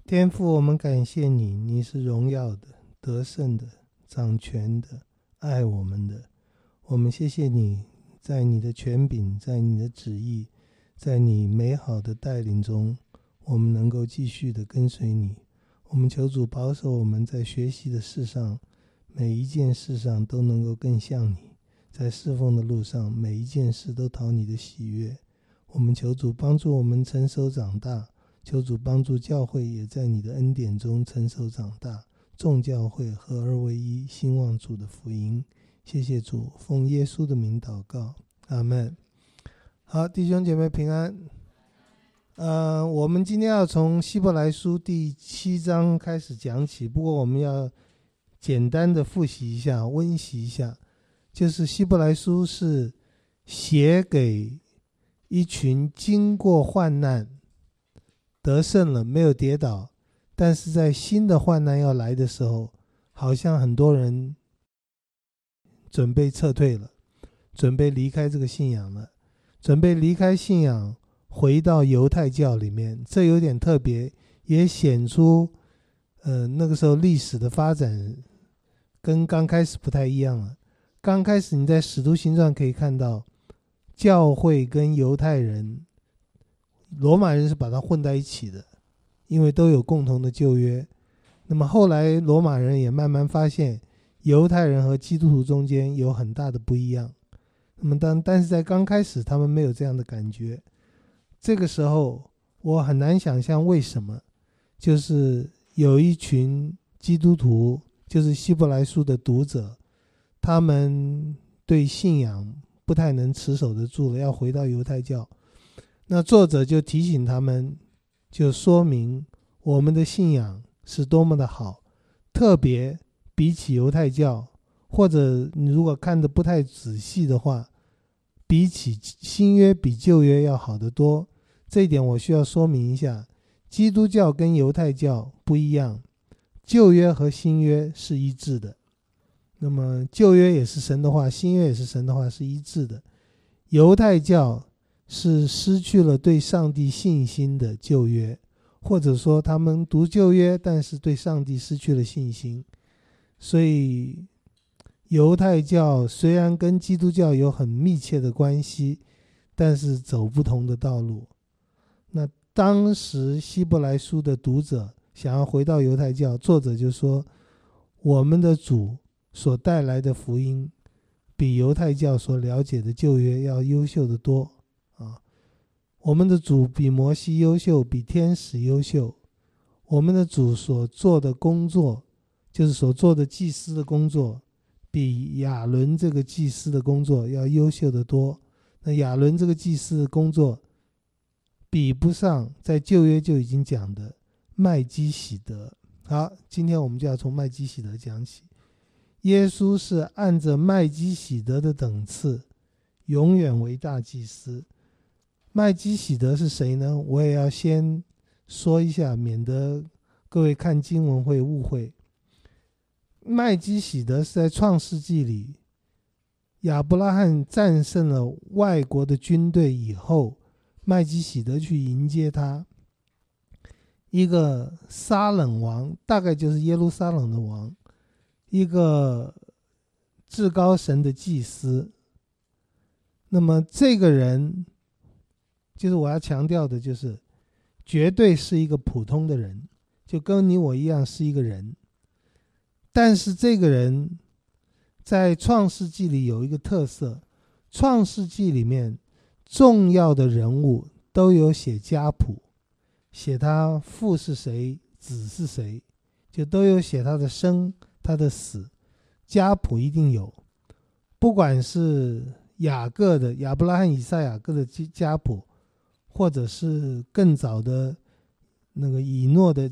天父，我们感谢你，你是荣耀的、得胜的、掌权的、爱我们的。我们谢谢你，在你的权柄，在你的旨意，在你美好的带领中，我们能够继续的跟随你。我们求主保守我们在学习的事上，每一件事上都能够更像你，在侍奉的路上，每一件事都讨你的喜悦。我们求主帮助我们成熟长大，求主帮助教会也在你的恩典中成熟长大，众教会合而为一，兴旺主的福音。谢谢主，奉耶稣的名祷告，阿们。好，弟兄姐妹平安。我们今天要从希伯来书第7章开始讲起，不过我们要简单的复习一下，温习一下，就是希伯来书是写给一群经过患难得胜了，没有跌倒，但是在新的患难要来的时候，好像很多人准备撤退了，准备离开这个信仰了，准备离开信仰回到犹太教里面。这有点特别，也显出那个时候历史的发展跟刚开始不太一样了。刚开始你在使徒行传可以看到，教会跟犹太人，罗马人是把它混在一起的，因为都有共同的旧约。那么后来罗马人也慢慢发现犹太人和基督徒中间有很大的不一样。那么但是在刚开始他们没有这样的感觉。这个时候我很难想象为什么，就是有一群基督徒，就是希伯来书的读者，他们对信仰不太能持守得住了，要回到犹太教。那作者就提醒他们，就说明我们的信仰是多么的好，特别比起犹太教，或者你如果看得不太仔细的话，比起新约比旧约要好得多。这一点我需要说明一下，基督教跟犹太教不一样，旧约和新约是一致的。那么旧约也是神的话，新约也是神的话，是一致的。犹太教是失去了对上帝信心的旧约，或者说他们读旧约，但是对上帝失去了信心。所以犹太教虽然跟基督教有很密切的关系，但是走不同的道路。那当时希伯来书的读者想要回到犹太教，作者就说，我们的主所带来的福音比犹太教所了解的旧约要优秀得多啊！我们的主比摩西优秀，比天使优秀。我们的主所做的工作，就是所做的祭司的工作，比亚伦这个祭司的工作要优秀得多。那亚伦这个祭司的工作比不上在旧约就已经讲的麦基洗德。好，今天我们就要从麦基洗德讲起。耶稣是按着麦基洗德的等次，永远为大祭司。麦基洗德是谁呢？我也要先说一下，免得各位看经文会误会。麦基洗德是在创世纪里，亚伯拉罕战胜了外国的军队以后，麦基洗德去迎接他。一个撒冷王，大概就是耶路撒冷的王，一个至高神的祭司。那么这个人，就是我要强调的，就是绝对是一个普通的人，就跟你我一样是一个人。但是这个人在创世纪里有一个特色，创世纪里面重要的人物都有写家谱，写他父是谁，子是谁，就都有写他的生，他的死，家谱一定有。不管是雅各的亚伯拉罕以撒雅各的家谱，或者是更早的那个以诺的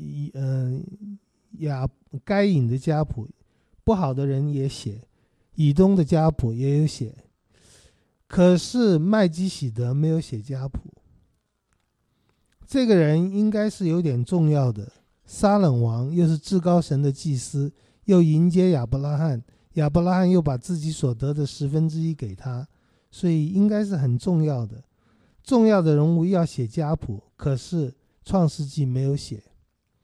该隐的家谱，不好的人也写，以东的家谱也有写。可是麦基洗德没有写家谱。这个人应该是有点重要的，撒冷王又是至高神的祭司，又迎接亚伯拉罕，亚伯拉罕又把自己所得的1/10给他，所以应该是很重要的。重要的人物要写家谱，可是创世纪没有写。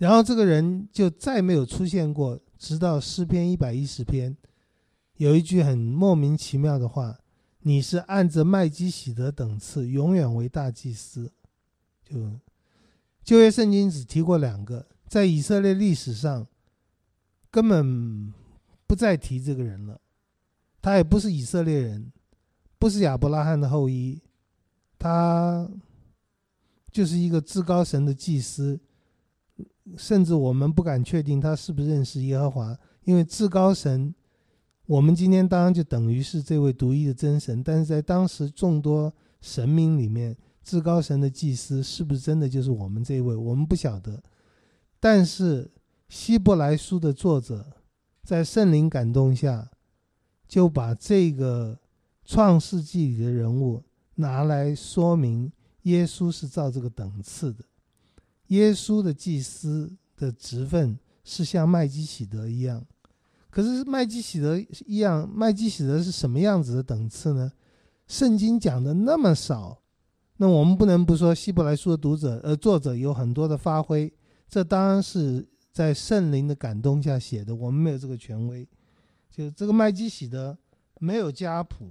然后这个人就再没有出现过，直到诗篇110篇有一句很莫名其妙的话，你是按着麦基洗德等次永远为大祭司。就旧约圣经只提过2个，在以色列历史上根本不再提这个人了。他也不是以色列人，不是亚伯拉罕的后裔，他就是一个至高神的祭司，甚至我们不敢确定他是不是认识耶和华，因为至高神我们今天当然就等于是这位独一的真神，但是在当时众多神明里面，至高神的祭司是不是真的就是我们这位，我们不晓得。但是希伯来书的作者在圣灵感动下，就把这个创世纪里的人物拿来说明耶稣是照这个等次的。耶稣的祭司的职分是像麦基洗德一样，可是麦基洗德是什么样子的等次呢？圣经讲的那么少，那我们不能不说希伯来书的作者有很多的发挥，这当然是在圣灵的感动下写的，我们没有这个权威。就这个麦基洗德没有家谱，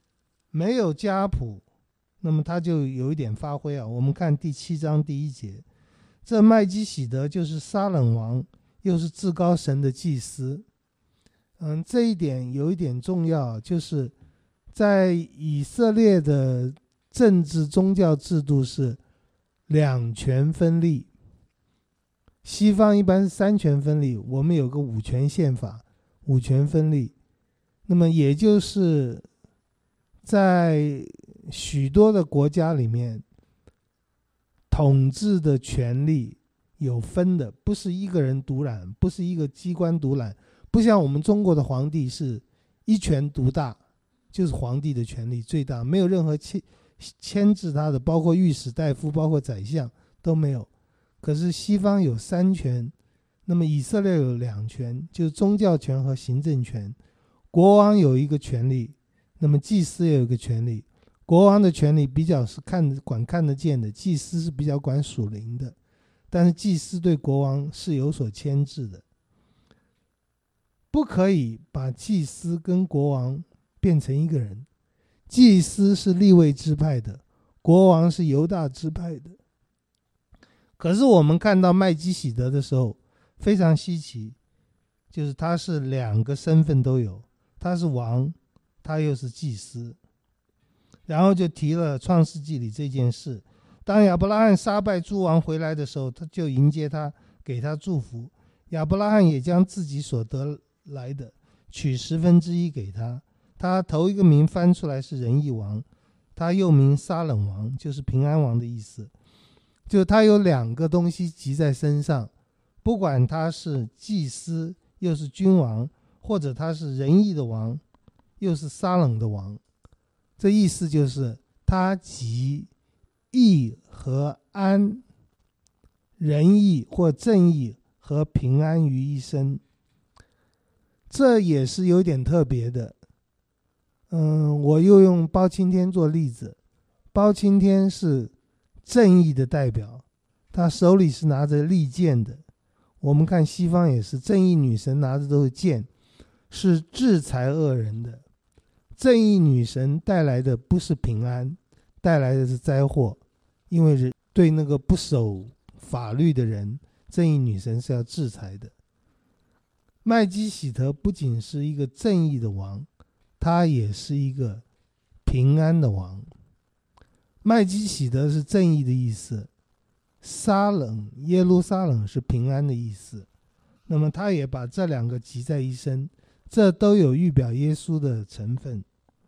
那么他就有一点发挥啊。我们看第7章第1节，这麦基洗德就是撒冷王，又是至高神的祭司。这一点有一点重要，就是在以色列的政治宗教制度是2权分立，西方一般是3权分立，我们有个5权宪法，5权分立。那么也就是在许多的国家里面，统治的权力有分的，不是一个人独揽，不是一个机关独揽，不像我们中国的皇帝是一权独大，就是皇帝的权力最大，没有任何牵制他的，包括御史大夫，包括宰相都没有。可是西方有3权，那么以色列有2权，就是宗教权和行政权。国王有一个权利，那么祭司也有一个权利。国王的权利比较是管看得见的，祭司是比较管属灵的，但是祭司对国王是有所牵制的，不可以把祭司跟国王变成一个人。祭司是利未支派的，国王是犹大支派的。可是我们看到麦基洗德的时候非常稀奇，就是他是2个身份都有，他是王，他又是祭司。然后就提了创世纪里这件事，当亚伯拉罕杀败诸王回来的时候，他就迎接他，给他祝福。亚伯拉罕也将自己所得来的取1/10给他，他头一个名翻出来是仁义王，他又名撒冷王，就是平安王的意思。就他有2个东西集在身上，不管他是祭司又是君王，或者他是仁义的王又是撒冷的王，这意思就是他集义和安，仁义或正义和平安于一身，这也是有点特别的。我又用包青天做例子，包青天是正义的代表，他手里是拿着利剑的。我们看西方也是，正义女神拿着都是剑，是制裁恶人的。正义女神带来的不是平安，带来的是灾祸，因为人对那个不守法律的人，正义女神是要制裁的。麦基洗德不仅是一个正义的王，他也是一个平安的王。麦基洗德是正义的意思，耶路撒冷是平安的意思，那么他也把这2个集在一身，这都有预表耶稣的成分。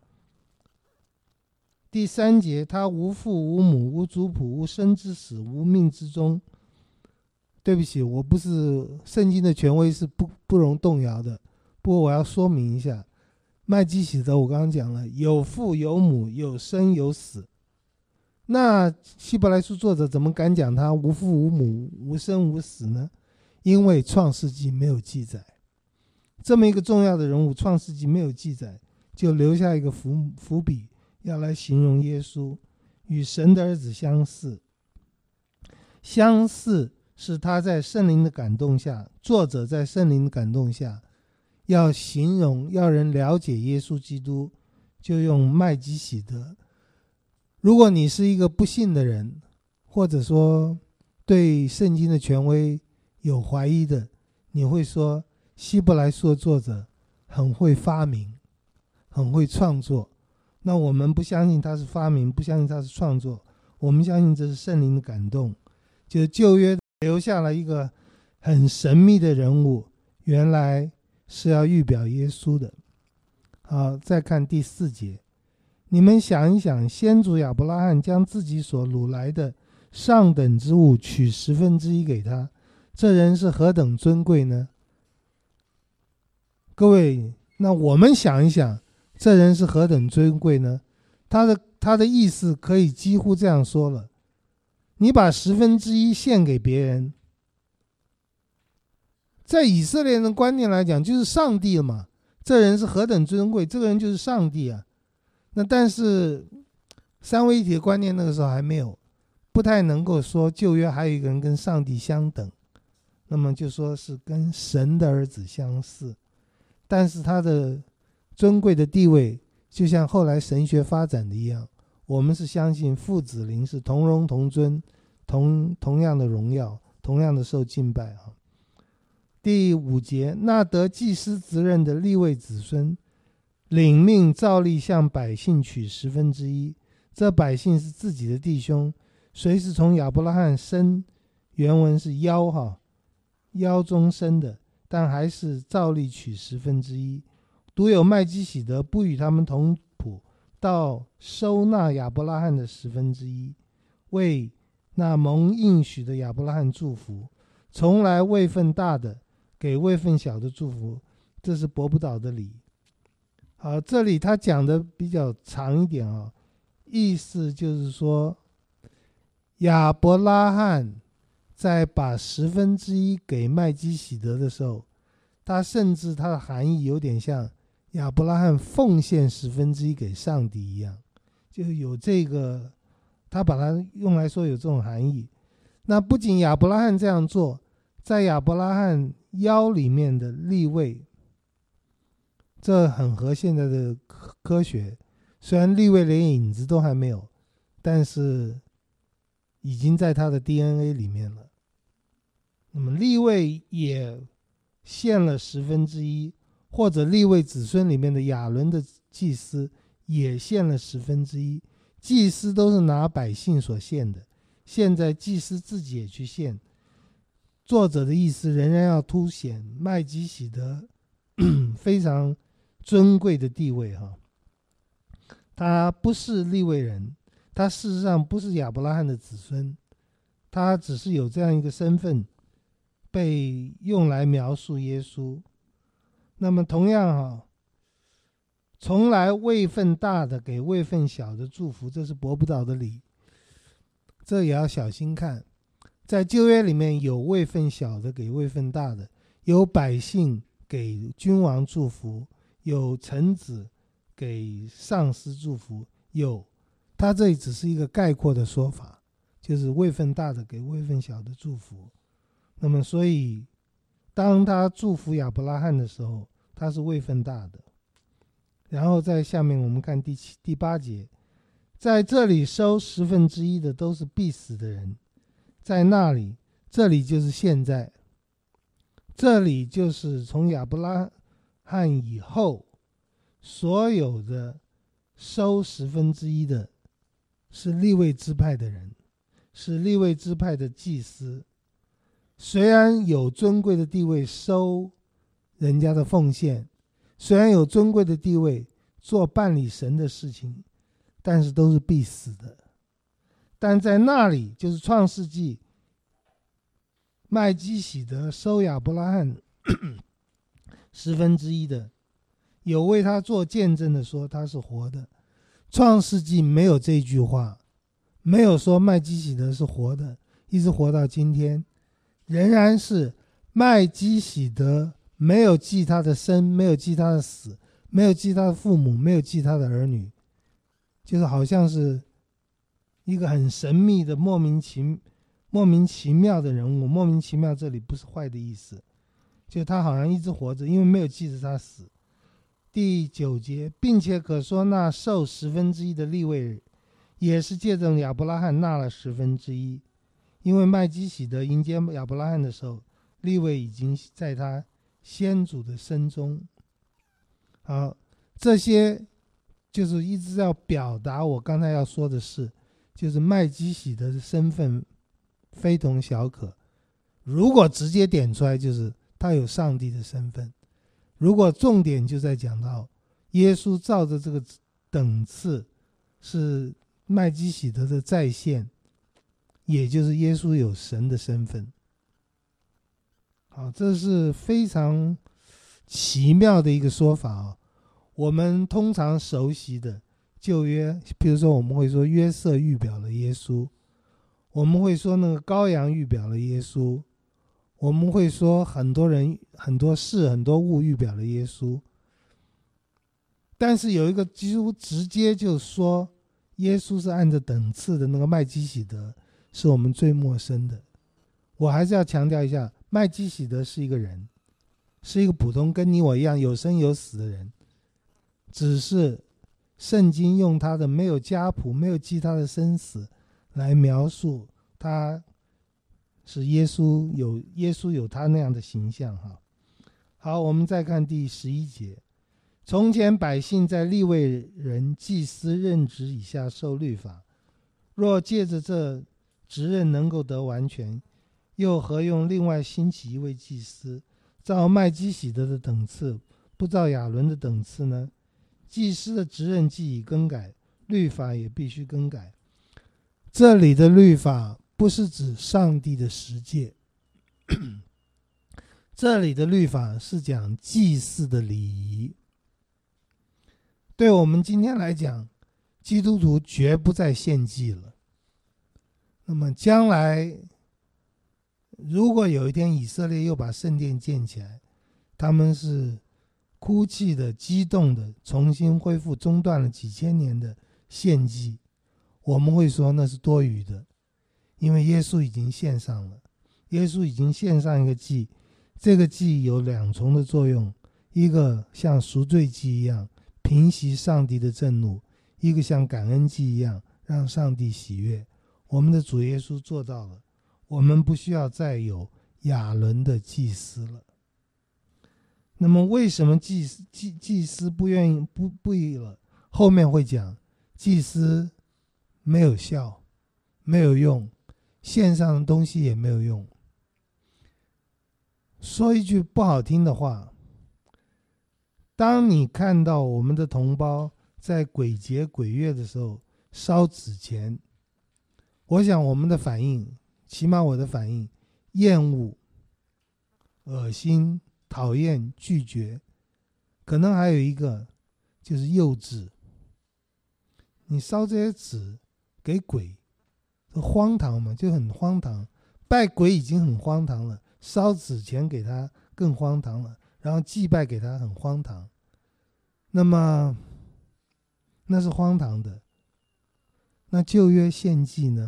第3节，他无父无母无族谱无生之始无命之终。对不起，我不是圣经的权威，是不容动摇的。不过我要说明一下，麦基洗德我刚刚讲了，有父有母，有生有死。那希伯来书作者怎么敢讲他无父无母无生无死呢？因为创世纪没有记载，这么一个重要的人物，创世纪没有记载，就留下一个伏笔，要来形容耶稣与神的儿子相似。相似是他在圣灵的感动下，作者在圣灵的感动下，要形容要人了解耶稣基督，就用麦基洗德。如果你是一个不信的人，或者说对圣经的权威有怀疑的，你会说希伯来书的作者很会发明，很会创作。那我们不相信他是发明，不相信他是创作，我们相信这是圣灵的感动。就是旧约留下了一个很神秘的人物，原来是要预表耶稣的。好，再看第4节，你们想一想，先祖亚伯拉罕将自己所掳来的上等之物取1/10给他，这人是何等尊贵呢？各位，那我们想一想，这人是何等尊贵呢？他的意思可以几乎这样说了，你把1/10献给别人，在以色列人的观念来讲，就是上帝了嘛。这人是何等尊贵，这个人就是上帝啊。那但是三位一体的观念那个时候还没有，不太能够说旧约还有一个人跟上帝相等，那么就说是跟神的儿子相似。但是他的尊贵的地位，就像后来神学发展的一样，我们是相信父子灵是同荣同尊，同样的荣耀，同样的受敬拜啊。第5节，那得祭司职任的利未子孙，领命照例向百姓取1/10，这百姓是自己的弟兄，虽是从亚伯拉罕生，原文是腰中生的，但还是照例取1/10。独有麦基洗德不与他们同谱，到收纳亚伯拉罕的1/10，为那蒙应许的亚伯拉罕祝福，从来位分大的给位分小的祝福，这是伯不倒的理。好，这里他讲的比较长一点啊，意思就是说，亚伯拉罕在把1/10给麦基洗德的时候，他甚至他的含义有点像亚伯拉罕奉献1/10给上帝一样，就有这个，他把它用来说有这种含义。那不仅亚伯拉罕这样做，在亚伯拉罕腰里面的利位，这很合现在的科学，虽然利位连影子都还没有，但是已经在他的 DNA 里面了。那么利位也献了1/10，或者利未子孙里面的亚伦的祭司也献了1/10，祭司都是拿百姓所献的，现在祭司自己也去献。作者的意思仍然要凸显麦基洗德非常尊贵的地位哈。他不是利未人，他事实上不是亚伯拉罕的子孙，他只是有这样一个身份被用来描述耶稣。那么同样从来位分大的给位分小的祝福，这是伯不倒的理，这也要小心看。在旧约里面有位分小的给位分大的，有百姓给君王祝福，有臣子给上司祝福，他这里只是一个概括的说法，就是位分大的给位分小的祝福。那么所以当他祝福亚伯拉罕的时候，他是位分大的。然后在下面我们看第8节，在这里收1/10的都是必死的人，在那里，这里就是现在，这里就是从亚伯拉罕以后所有的收1/10的是利未支派的人，是利未支派的祭司。虽然有尊贵的地位收人家的奉献，虽然有尊贵的地位做办理神的事情，但是都是必死的。但在那里，就是创世纪，麦基洗德收亚伯拉罕1/10的，有为他做见证的说他是活的。创世纪没有这句话，没有说麦基洗德是活的，一直活到今天，仍然是麦基洗德没有记他的生，没有记他的死，没有记他的父母，没有记他的儿女，就是好像是一个很神秘的莫莫名其妙的人物。莫名其妙这里不是坏的意思，就他好像一直活着，因为没有记着他死。第9节，并且可说那受1/10的利未也是借着亚伯拉罕纳了1/10，因为麦基洗德迎接亚伯拉罕的时候，利未已经在他先祖的身中。好，这些就是一直要表达我刚才要说的事，就是麦基洗德的身份非同小可。如果直接点出来，就是他有上帝的身份。如果重点就在讲到耶稣照着这个等次是麦基洗德的再现，也就是耶稣有神的身份。好，这是非常奇妙的一个说法。我们通常熟悉的旧约，比如说我们会说约瑟预表了耶稣，我们会说那个羔羊预表了耶稣，我们会说很多人很多事很多物预表了耶稣。但是有一个几乎直接就说耶稣是按着等次的那个麦基洗德，是我们最陌生的。我还是要强调一下，麦基洗德是一个人，是一个普通跟你我一样有生有死的人，只是圣经用他的没有家谱没有记他的生死来描述他是耶稣有他那样的形象。好，我们再看第11节，从前百姓在利未人祭司任职以下受律法，若借着这职任能够得完全，又何用另外兴起一位祭司，照麦基洗德的等次，不照亚伦的等次呢？祭司的职任既已更改，律法也必须更改。这里的律法不是指上帝的十诫，这里的律法是讲祭祀的礼仪。对我们今天来讲，基督徒绝不再献祭了。那么将来如果有一天以色列又把圣殿建起来，他们是哭泣的激动的重新恢复中断了几千年的献祭，我们会说那是多余的，因为耶稣已经献上了。耶稣已经献上一个祭，这个祭有2重的作用，一个像赎罪祭一样平息上帝的震怒，一个像感恩祭一样让上帝喜悦。我们的主耶稣做到了，我们不需要再有亚伦的祭司了。那么为什么祭司不愿意不了？后面会讲，祭司没有效，没有用，献上的东西也没有用。说一句不好听的话，当你看到我们的同胞在鬼节鬼月的时候烧纸钱，我想我们的反应，起码我的反应，厌恶、恶心、讨厌、拒绝，可能还有一个就是幼稚。你烧这些纸给鬼，荒唐嘛，就很荒唐。拜鬼已经很荒唐了，烧纸钱给他更荒唐了，然后祭拜给他很荒唐。那么那是荒唐的。那旧约献祭呢？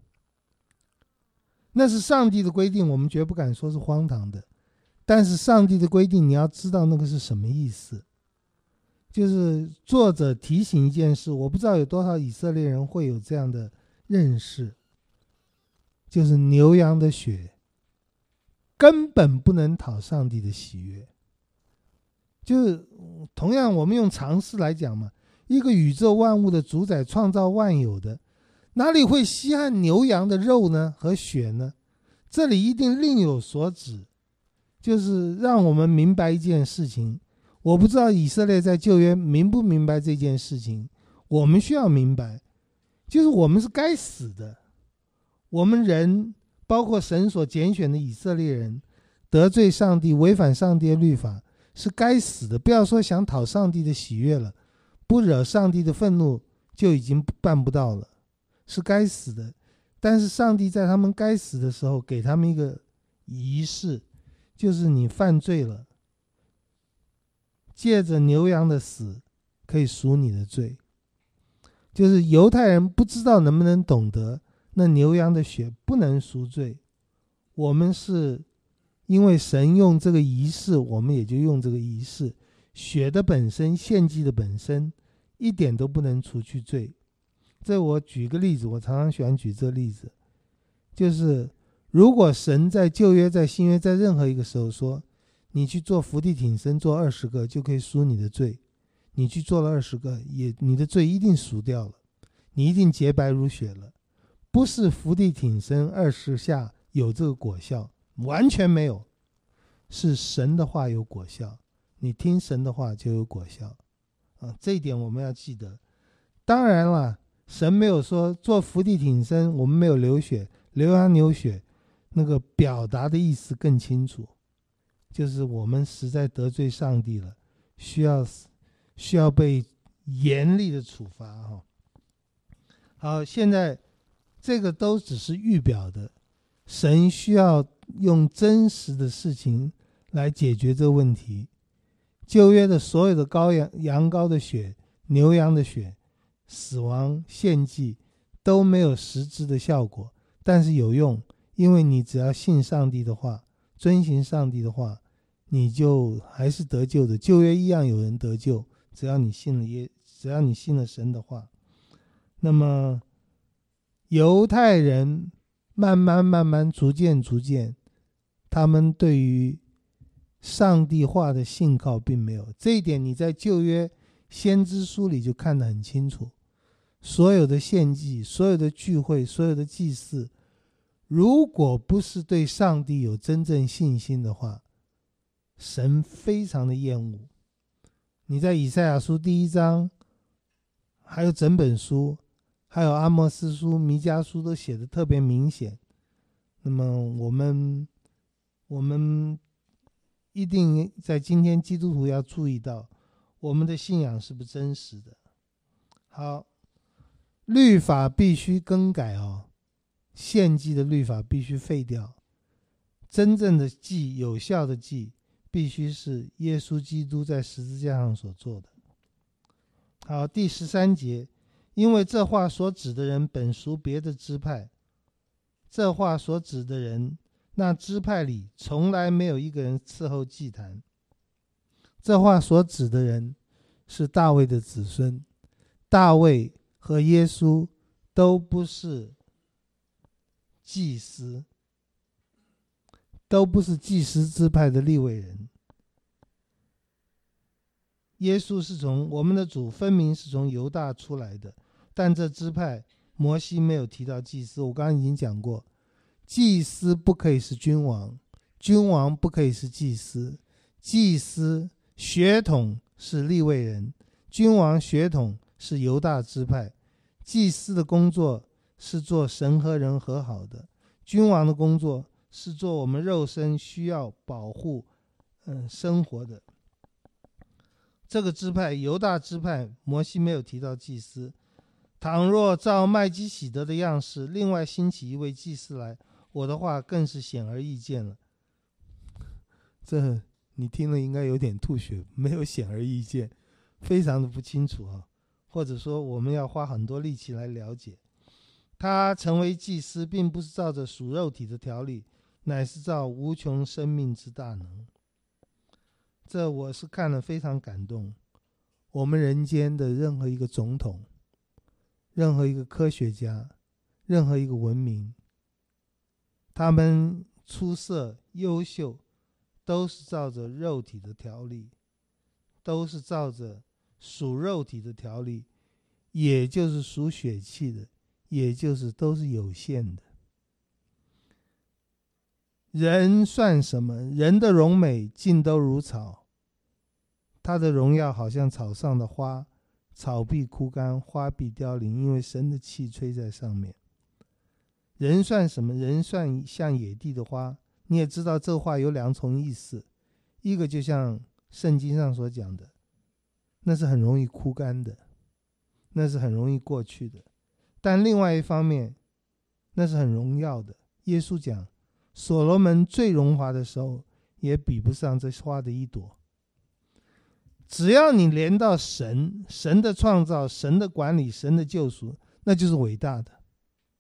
那是上帝的规定，我们绝不敢说是荒唐的。但是上帝的规定，你要知道那个是什么意思。就是作者提醒一件事，我不知道有多少以色列人会有这样的认识，就是牛羊的血根本不能讨上帝的喜悦。就是同样我们用常识来讲嘛，一个宇宙万物的主宰，创造万有的，哪里会稀罕牛羊的肉呢和血呢？这里一定另有所指，就是让我们明白一件事情。我不知道以色列在旧约明不明白这件事情，我们需要明白，就是我们是该死的。我们人，包括神所拣选的以色列人，得罪上帝，违反上帝的律法，是该死的。不要说想讨上帝的喜悦了，不惹上帝的愤怒就已经办不到了，是该死的。但是上帝在他们该死的时候给他们一个仪式，就是你犯罪了，借着牛羊的死可以赎你的罪。就是犹太人不知道能不能懂得， 那牛羊的血不能赎罪。我们是因为神用这个仪式，我们也就用这个仪式。血的本身，献祭的本身，一点都不能除去罪。这我举个例子，我常常喜欢举这个例子，就是如果神在旧约、在新约、在任何一个时候说，你去做伏地挺身做20个就可以赎你的罪，你去做了20个，你的罪一定赎掉了，你一定洁白如雪了。不是伏地挺身20下有这个果效，完全没有，是神的话有果效，你听神的话就有果效这一点我们要记得。当然了，神没有说做伏地挺身我们没有流血，流羊流血，那个表达的意思更清楚，就是我们实在得罪上帝了，需要被严厉的处罚好，现在这个都只是预表的，神需要用真实的事情来解决这个问题。旧约的所有的羊羔的血、牛羊的血、死亡献祭都没有实质的效果，但是有用，因为你只要信上帝的话，遵行上帝的话，你就还是得救的。旧约一样有人得救，只要你信了神的话。那么犹太人慢慢逐渐他们对于上帝话的信靠并没有，这一点你在旧约先知书里就看得很清楚。所有的献祭、所有的聚会、所有的祭祀，如果不是对上帝有真正信心的话，神非常的厌恶。你在以赛亚书第1章，还有整本书，还有阿摩司书、弥迦书都写得特别明显。那么我们一定在今天基督徒要注意到，我们的信仰是不是真实的。好，律法必须更改献祭的律法必须废掉，真正的祭、有效的祭必须是耶稣基督在十字架上所做的。好，第13节，因为这话所指的人本属别的支派，这话所指的人，那支派里从来没有一个人伺候祭坛。这话所指的人是大卫的子孙，大卫和耶稣都不是祭司，都不是祭司支派的利未人。耶稣是从我们的主分明是从犹大出来的，但这支派摩西没有提到祭司。我刚刚已经讲过，祭司不可以是君王，君王不可以是祭司，祭司血统是利未人，君王血统是犹大支派。祭司的工作是做神和人和好的，君王的工作是做我们肉身需要保护生活的。这个支派犹大支派，摩西没有提到祭司。倘若照麦基洗德的样式另外兴起一位祭司来，我的话更是显而易见了。这你听了应该有点吐血，没有显而易见，非常的不清楚或者说我们要花很多力气来了解。他成为祭司并不是照着属肉体的条例，乃是照无穷生命之大能。这我是看了非常感动。我们人间的任何一个总统，任何一个科学家，任何一个文明，他们出色优秀，都是照着肉体的条例，都是照着属肉体的条例，也就是属血气的，也就是都是有限的。人算什么？人的荣美尽都如草，他的荣耀好像草上的花，草必枯干，花必凋零，因为神的气吹在上面。人算什么？人算像野地的花。你也知道这话有2重意思，一个就像圣经上所讲的，那是很容易枯干的，那是很容易过去的，但另外一方面那是很荣耀的。耶稣讲所罗门最荣华的时候也比不上这花的一朵。只要你连到神的创造，神的管理，神的救赎，那就是伟大的。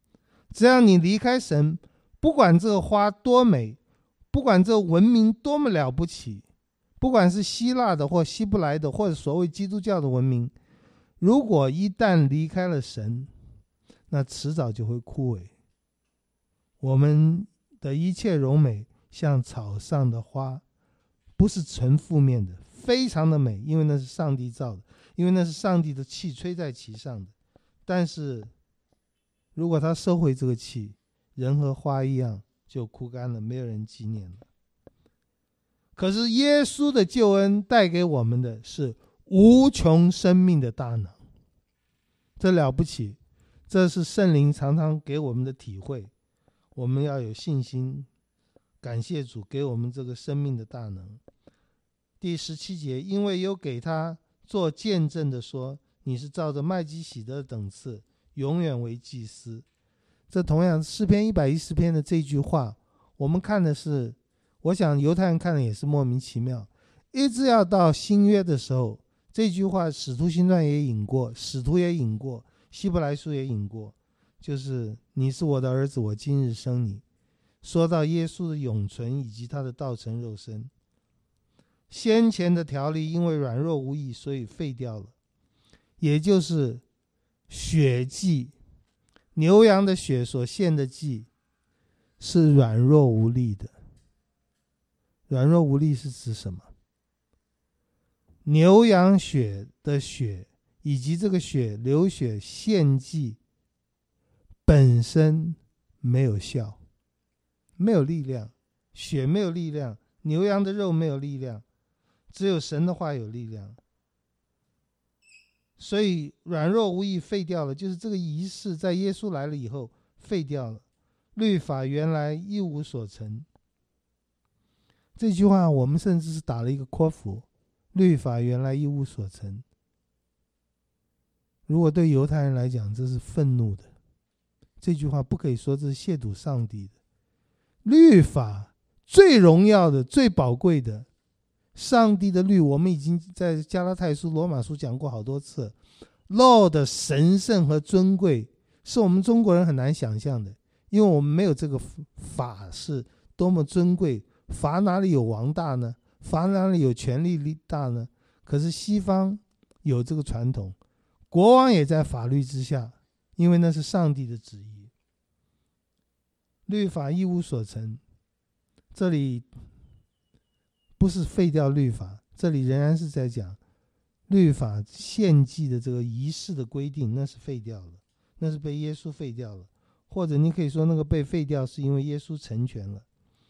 只要你离开神，不管这个花多美，不管这个文明多么了不起，不管是希腊的或希伯来的或者所谓基督教的文明，如果一旦离开了神，那迟早就会枯萎。我们的一切荣美像草上的花，不是纯负面的，非常的美，因为那是上帝造的，因为那是上帝的气吹在其上的。但是如果他收回这个气，人和花一样就枯干了，没有人纪念了。可是耶稣的救恩带给我们的是无穷生命的大能，这了不起，这是圣灵常常给我们的体会。我们要有信心，感谢主给我们这个生命的大能。第17节，因为有给他做见证的说，你是照着麦基洗德的等次，永远为祭司。这同样诗篇110篇的这句话，我们看的是，我想犹太人看的也是莫名其妙，一直要到新约的时候，这句话使徒行传也引过，使徒也引过，希伯来书也引过，就是你是我的儿子，我今日生你。说到耶稣的永存以及他的道成肉身，先前的条例因为软弱无益，所以废掉了，也就是血祭，牛羊的血所献的祭是软弱无力的。软弱无力是指什么？牛羊血的血以及这个血流血献祭本身没有效，没有力量，血没有力量，牛羊的肉没有力量，只有神的话有力量。所以软弱无益废掉了，就是这个仪式在耶稣来了以后废掉了。律法原来一无所成，这句话我们甚至是打了一个括弧，律法原来一无所成。如果对犹太人来讲，这是愤怒的，这句话不可以说这是亵渎上帝的。律法最荣耀的最宝贵的，上帝的律我们已经在加拉太书罗马书讲过好多次， law 的神圣和尊贵是我们中国人很难想象的，因为我们没有这个法是多么尊贵，法哪里有王大呢？法哪里有权力大呢？可是西方有这个传统，国王也在法律之下，因为那是上帝的旨意。律法一无所成，这里不是废掉律法，这里仍然是在讲律法献祭的这个仪式的规定，那是废掉了，那是被耶稣废掉了，或者你可以说那个被废掉是因为耶稣成全了。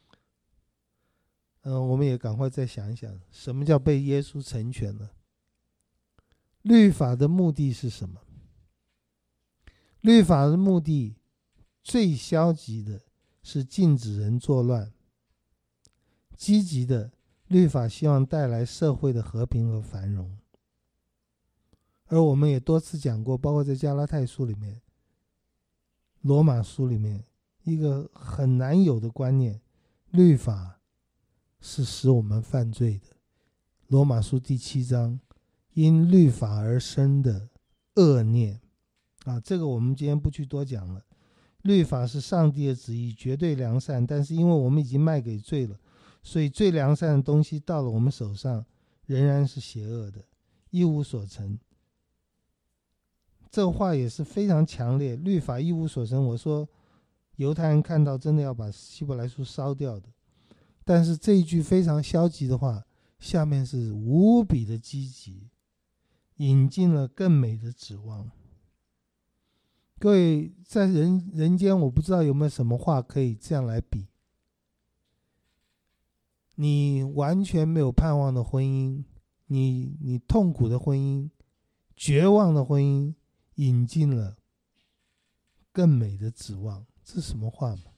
我们也赶快再想一想，什么叫被耶稣成全了？律法的目的是什么？律法的目的最消极的是禁止人作乱，积极的律法希望带来社会的和平和繁荣。而我们也多次讲过，包括在加拉太书里面、罗马书里面，一个很难有的观念，律法是使我们犯罪的。罗马书第7章，因律法而生的恶念这个我们今天不去多讲了。律法是上帝的旨意，绝对良善，但是因为我们已经卖给罪了，所以最良善的东西到了我们手上仍然是邪恶的，一无所成。这话也是非常强烈，律法一无所成。我说犹太人看到真的要把希伯来书烧掉的，但是这一句非常消极的话下面是无比的积极，引进了更美的指望。各位在人间，我不知道有没有什么话可以这样来比。你完全没有盼望的婚姻，你痛苦的婚姻，绝望的婚姻，引进了更美的指望，这是什么话吗？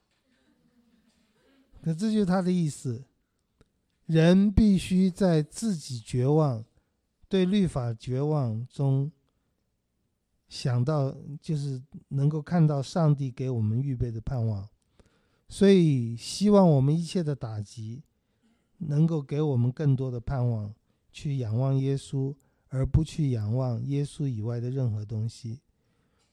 可这就是他的意思，人必须在自己绝望、对律法绝望中想到，就是能够看到上帝给我们预备的盼望。所以希望我们一切的打击能够给我们更多的盼望，去仰望耶稣，而不去仰望耶稣以外的任何东西。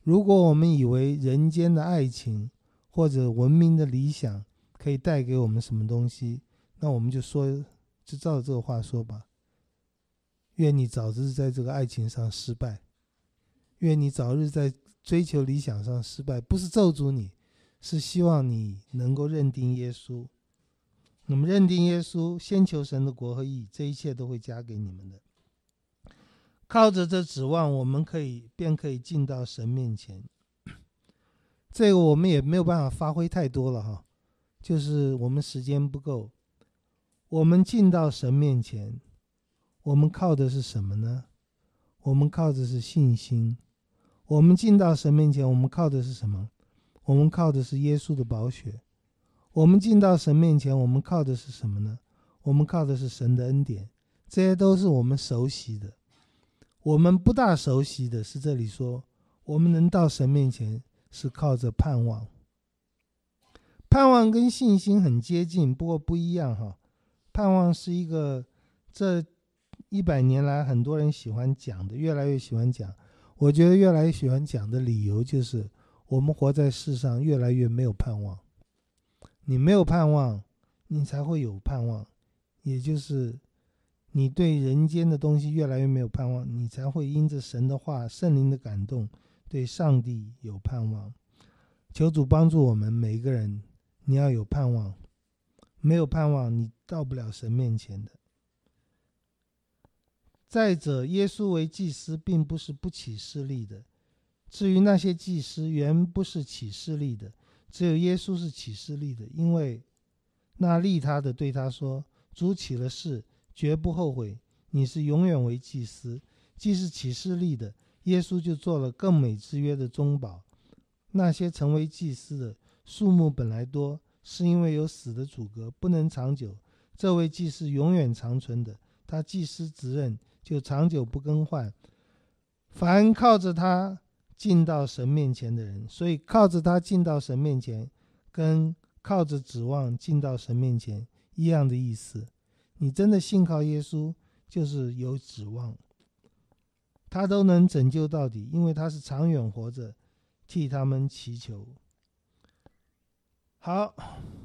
如果我们以为人间的爱情或者文明的理想可以带给我们什么东西，那我们就照着这个话说吧，愿你早日在这个爱情上失败，愿你早日在追求理想上失败，不是咒诅你，是希望你能够认定耶稣。那么认定耶稣，先求神的国和义，这一切都会加给你们的。靠着这指望，我们便可以进到神面前。这个我们也没有办法发挥太多了哈，就是我们时间不够。我们进到神面前，我们靠的是什么呢？我们靠的是信心。我们进到神面前，我们靠的是什么？我们靠的是耶稣的宝血。我们进到神面前，我们靠的是什么呢？我们靠的是神的恩典。这些都是我们熟悉的。我们不大熟悉的是这里说，我们能到神面前是靠着盼望。盼望跟信心很接近，不过不一样哈。盼望是一个这100年来很多人喜欢讲的，越来越喜欢讲。我觉得越来越喜欢讲的理由就是我们活在世上越来越没有盼望。你没有盼望，你才会有盼望，也就是你对人间的东西越来越没有盼望，你才会因着神的话、圣灵的感动，对上帝有盼望。求主帮助我们每一个人，你要有盼望，没有盼望你到不了神面前的。再者，耶稣为祭司并不是不起势力的，至于那些祭司原不是起势力的，只有耶稣是起势力的，因为那立他的对他说，主起了誓，绝不后悔，你是永远为祭司。既是起势力的，耶稣就做了更美之约的中保。那些成为祭司的数目本来多，是因为有死的阻隔，不能长久。这位祭司永远长存的，他祭司职任就长久不更换。凡靠着他进到神面前的人，所以靠着他进到神面前跟靠着指望进到神面前一样的意思。你真的信靠耶稣，就是有指望，他都能拯救到底，因为他是长远活着，替他们祈求。好，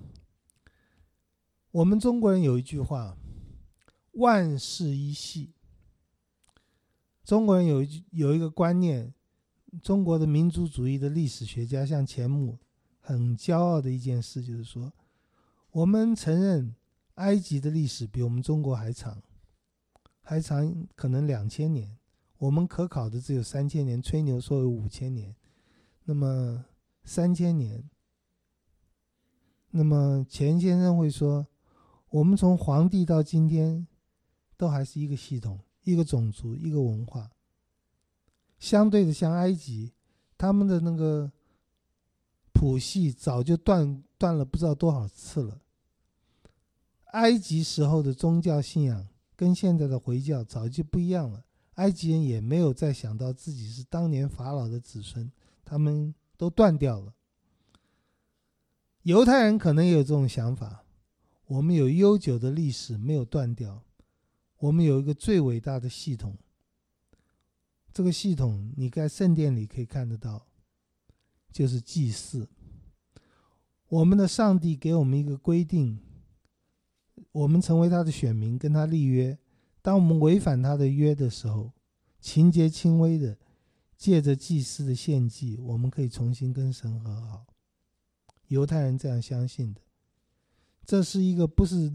我们中国人有一句话，万事一系。中国人有一个观念，中国的民族主义的历史学家像钱穆很骄傲的一件事，就是说我们承认埃及的历史比我们中国还长可能2000年，我们可考的只有3000年，吹牛说有5000年，那么3000年。那么钱先生会说，我们从黄帝到今天都还是一个系统，一个种族，一个文化。相对的，像埃及，他们的那个谱系早就断了不知道多少次了。埃及时候的宗教信仰跟现在的回教早就不一样了，埃及人也没有再想到自己是当年法老的子孙，他们都断掉了。犹太人可能也有这种想法，我们有悠久的历史没有断掉，我们有一个最伟大的系统，这个系统你在圣殿里可以看得到，就是祭祀。我们的上帝给我们一个规定，我们成为他的选民，跟他立约，当我们违反他的约的时候，情节轻微的，借着祭司的献祭，我们可以重新跟神和好。犹太人这样相信的，这是一个不是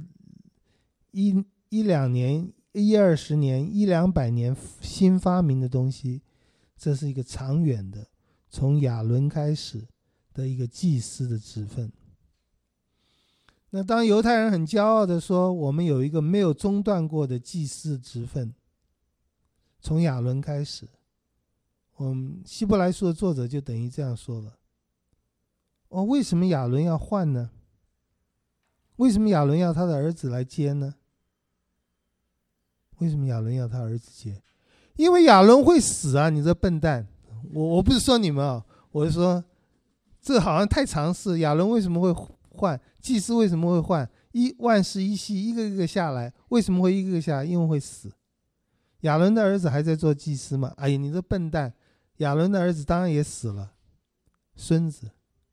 1-2年、1-20年、100-200年新发明的东西，这是一个长远的，从亚伦开始的一个祭司的职分。那当犹太人很骄傲的说，我们有一个没有中断过的祭司职分，从亚伦开始，我们希伯来书的作者就等于这样说了。为什么亚伦要换呢？为什么亚伦要他的儿子来接呢？为什么亚伦要他儿子接？因为亚伦会死啊！你这笨蛋！我不是说你们啊，我是说，这好像太常识。亚伦为什么会换？祭司为什么会换？万事一系，一个一个下来，为什么会一个一个下来？因为会死。亚伦的儿子还在做祭司吗？哎呀，你这笨蛋！ 亚伦的儿子当然也死了，孙子。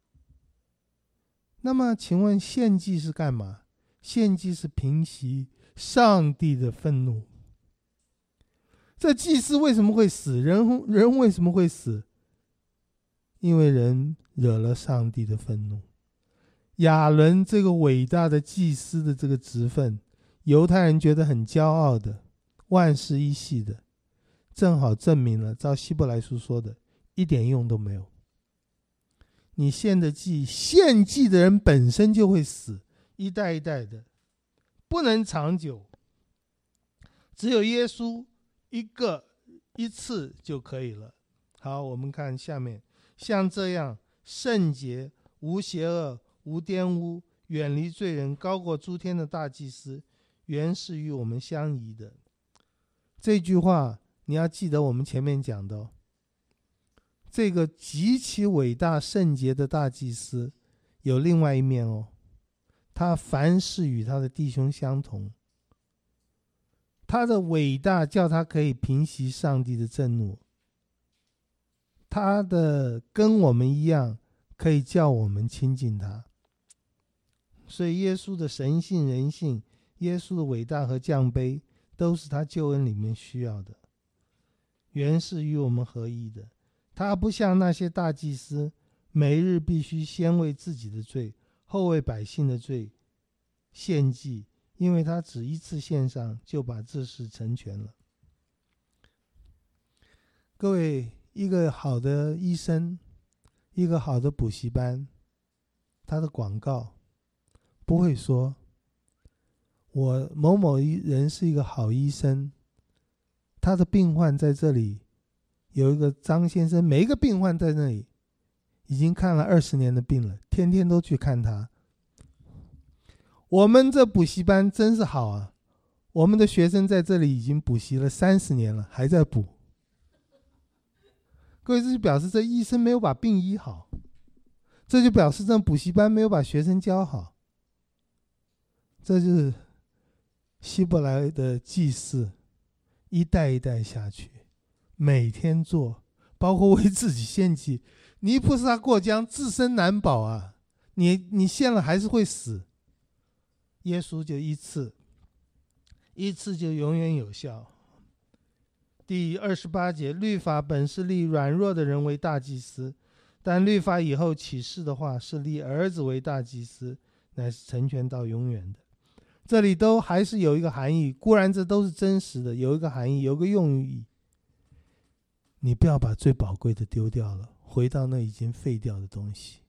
那么请问献祭是干嘛？献祭是平息上帝的愤怒。这祭司为什么会死？人为什么会死？因为人惹了上帝的愤怒。亚伦这个伟大的祭司的这个职分，犹太人觉得很骄傲的，万世一系的，正好证明了照希伯来书说的，一点用都没有。你献的祭，献祭的人本身就会死，一代一代的，不能长久。只有耶稣一次就可以了。好，我们看下面，像这样圣洁、无邪恶、无玷污、远离罪人、高过诸天的大祭司，原是与我们相宜的。这句话你要记得我们前面讲的哦。这个极其伟大圣洁的大祭司有另外一面哦，他凡事与他的弟兄相同。他的伟大叫他可以平息上帝的震怒，他的跟我们一样可以叫我们亲近他。所以耶稣的神性人性，耶稣的伟大和降卑，都是他救恩里面需要的，原是与我们合一的。他不像那些大祭司，每日必须先为自己的罪，后为百姓的罪献祭，因为他只一次献上，就把这事成全了。各位，一个好的医生，一个好的补习班，他的广告不会说我某某人是一个好医生，他的病患在这里有一个张先生，每一个病患在那里已经看了20年的病了，天天都去看他。我们这补习班真是好啊，我们的学生在这里已经补习了30年了，还在补。各位，这就表示这医生没有把病医好，这就表示这补习班没有把学生教好。这就是希伯来的祭祀，一代一代下去，每天做，包括为自己献祭。泥菩萨过江，自身难保啊！你献了还是会死。耶稣就一次就永远有效。第28节，律法本是立软弱的人为大祭司，但律法以后启示的话是立儿子为大祭司，乃是成全到永远的。这里都还是有一个含义，固然这都是真实的，有一个含义，有个用意。你不要把最宝贵的丢掉了，回到那已经废掉的东西。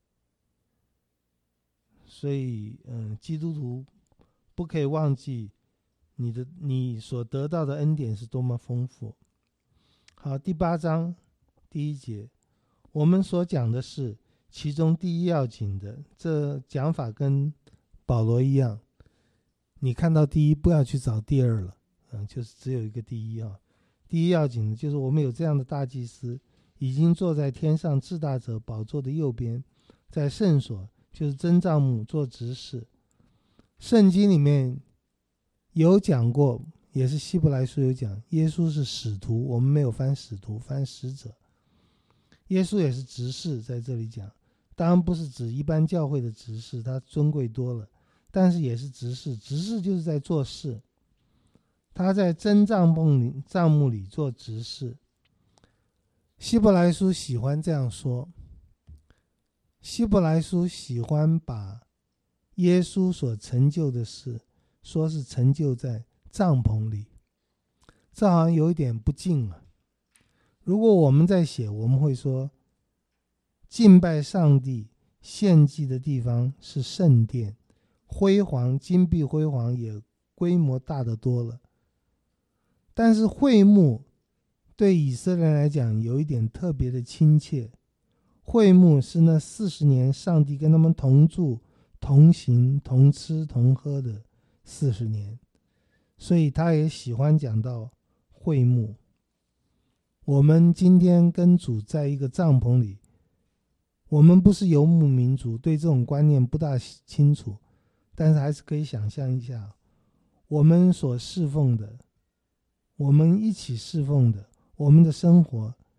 所以基督徒不可以忘记你所得到的恩典是多么丰富。好，第8章第1节，我们所讲的是其中第一要紧的，这讲法跟保罗一样，你看到第一不要去找第二了，就是只有一个第一啊。第一要紧的就是我们有这样的大祭司，已经坐在天上至大者宝座的右边，在圣所就是真帐幕做执事。圣经里面有讲过，也是希伯来书有讲，耶稣是使徒，我们没有翻使徒，翻使者。耶稣也是执事，在这里讲，当然不是指一般教会的执事，他尊贵多了，但是也是执事。执事就是在做事，他在真帐幕里做执事。希伯来书喜欢这样说，希伯来书喜欢把耶稣所成就的事说是成就在帐篷里，这好像有一点不敬啊。如果我们在写，我们会说敬拜上帝献祭的地方是圣殿，辉煌，金碧辉煌，也规模大得多了。但是会幕对以色列人来讲有一点特别的亲切，会幕是那40年上帝跟他们同住同行同吃同喝的40年，所以他也喜欢讲到会幕。我们今天跟主在一个帐篷里，我们不是游牧民族，对这种观念不大清楚，但是还是可以想象一下，我们所侍奉的，我们一起侍奉的，我们的生活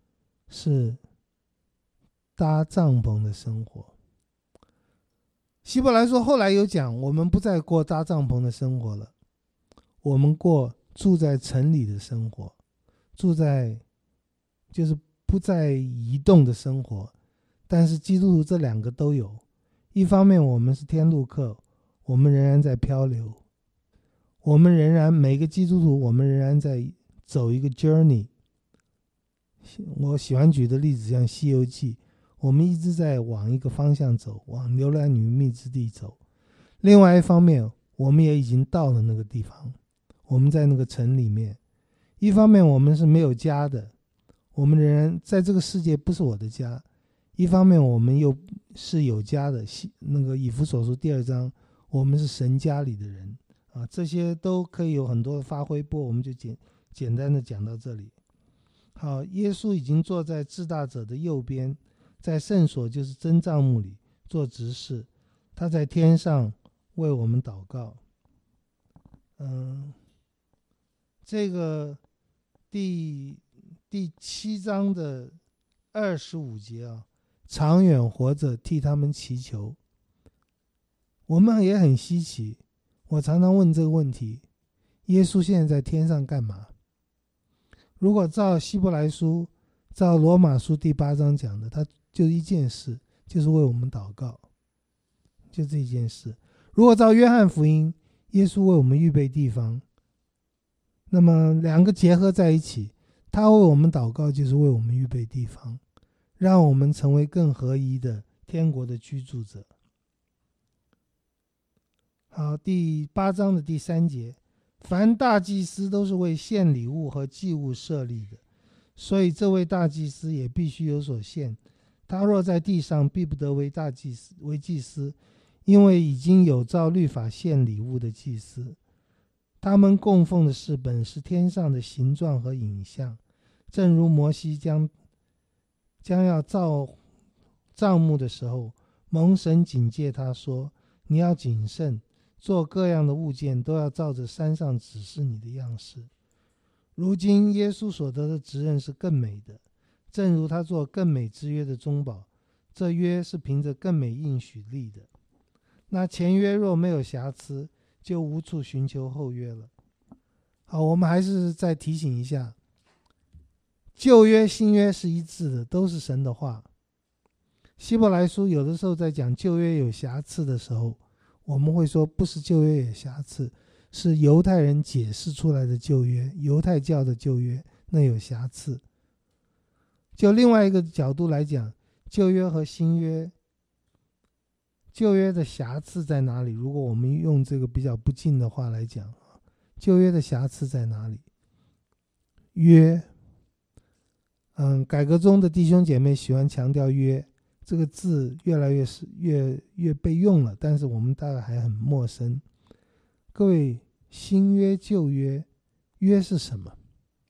是搭帐篷的生活。希伯来书后来有讲，我们不再过搭帐篷的生活了，我们过住在城里的生活，就是不再移动的生活。但是基督徒这两个都有，一方面我们是天路客，我们仍然在漂流，我们仍然每个基督徒，我们仍然在走一个 journey。 我喜欢举的例子像西游记，我们一直在往一个方向走，往流兰与蜜之地走。另外一方面，我们也已经到了那个地方，我们在那个城里面。一方面我们是没有家的，我们仍然在这个世界不是我的家，一方面我们又是有家的。那个以弗所书2章，我们是神家里的人啊，这些都可以有很多的发挥，不过我们就简单的讲到这里。好，耶稣已经坐在至大者的右边，在圣所就是真帐幕里做执事，他在天上为我们祷告。这个第7章的25节啊，长远活着替他们祈求。我们也很稀奇，我常常问这个问题，耶稣现在在天上干嘛？如果照希伯来书，照罗马书第8章讲的，他就一件事，就是为我们祷告，就这一件事。如果照约翰福音，耶稣为我们预备地方，那么两个结合在一起，他为我们祷告就是为我们预备地方，让我们成为更合一的天国的居住者。好，第8章的第3节，凡大祭司都是为献礼物和祭物设立的，所以这位大祭司也必须有所献。他若在地上，必不得为祭司，因为已经有照律法献礼物的祭司。他们供奉的是本是天上的形状和影像，正如摩西将要造帐幕的时候，蒙神警戒他说，你要谨慎，做各样的物件都要照着山上指示你的样式。如今耶稣所得的职任是更美的，正如他做更美之约的中保，这约是凭着更美应许立的。那前约若没有瑕疵，就无处寻求后约了。好，我们还是再提醒一下，旧约新约是一致的，都是神的话。希伯来书有的时候在讲旧约有瑕疵的时候，我们会说不是旧约有瑕疵，是犹太人解释出来的旧约，犹太教的旧约那有瑕疵。就另外一个角度来讲，旧约和新约，旧约的瑕疵在哪里？如果我们用这个比较不敬的话来讲，旧约的瑕疵在哪里？约，改革中的弟兄姐妹喜欢强调约这个字，越来越被用了，但是我们大概还很陌生。各位，新约旧约，约是什么？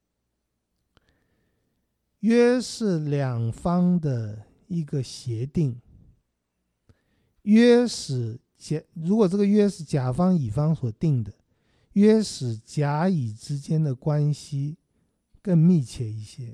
约是两方的一个协定。约使如果这个约是甲方乙方所定的，约使甲乙之间的关系更密切一些。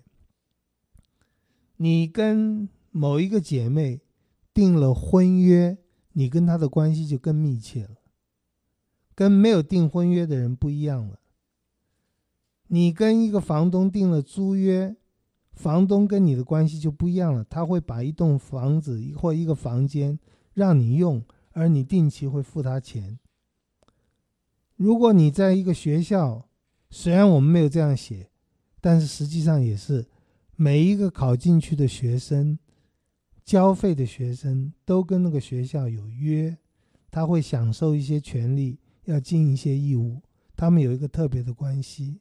你跟某一个姐妹订了婚约，你跟她的关系就更密切了，跟没有订婚约的人不一样了。你跟一个房东订了租约，房东跟你的关系就不一样了，他会把一栋房子或一个房间让你用，而你定期会付他钱。如果你在一个学校，虽然我们没有这样写，但是实际上也是每一个考进去的学生，交费的学生都跟那个学校有约，他会享受一些权利，要尽一些义务，他们有一个特别的关系。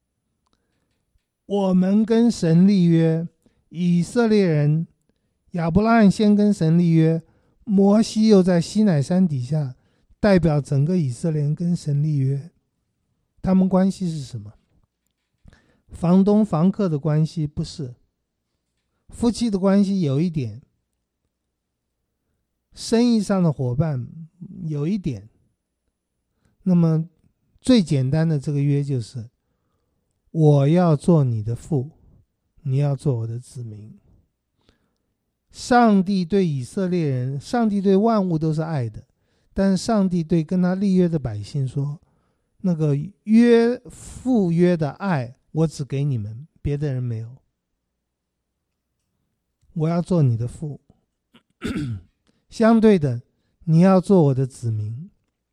我们跟神立约，以色列人亚伯拉罕先跟神立约，摩西又在西乃山底下代表整个以色列人跟神立约。他们关系是什么？房东房客的关系不是，夫妻的关系有一点，生意上的伙伴有一点。那么最简单的这个约就是，我要做你的父， 你要做我的子民。上帝对以色列人，上帝对万物都是爱的，但是上帝对跟他立约的百姓说，那个赴约的爱我只给你们，别的人没有。我要做你的父，相对的，你要做我的子民，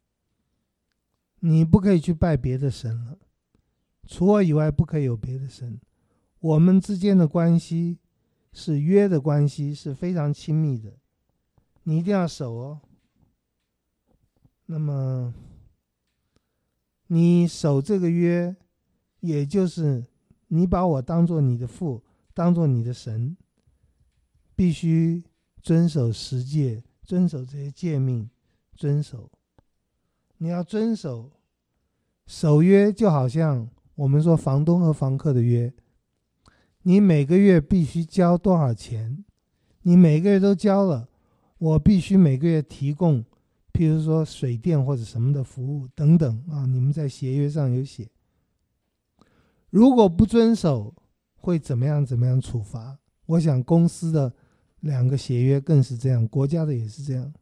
你不可以去拜别的神了，除我以外不可以有别的神。我们之间的关系是约的关系，是非常亲密的，你一定要守哦。那么你守这个约，也就是你把我当作你的父，当作你的神，必须遵守十诫，遵守这些诫命，遵守。你要遵守，守约就好像我们说房东和房客的约，你每个月必须交多少钱，你每个月都交了，我必须每个月提供譬如说水电或者什么的服务等等啊，你们在协约上有写。如果不遵守会怎么样处罚。我想公司的2个协约更是这样，国家的也是这样。